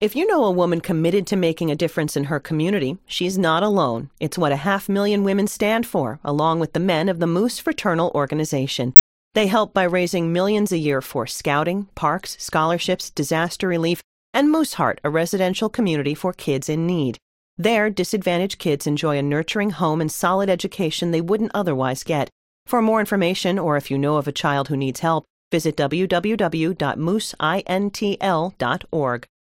If you know a woman committed to making a difference in her community, she's not alone. It's what 500,000 women stand for, along with the men of the Moose Fraternal Organization. They help by raising millions a year for scouting, parks, scholarships, disaster relief, and Moose Heart, a residential community for kids in need. There, disadvantaged kids enjoy a nurturing home and solid education they wouldn't otherwise get. For more information, or if you know of a child who needs help, visit www.mooseintl.org.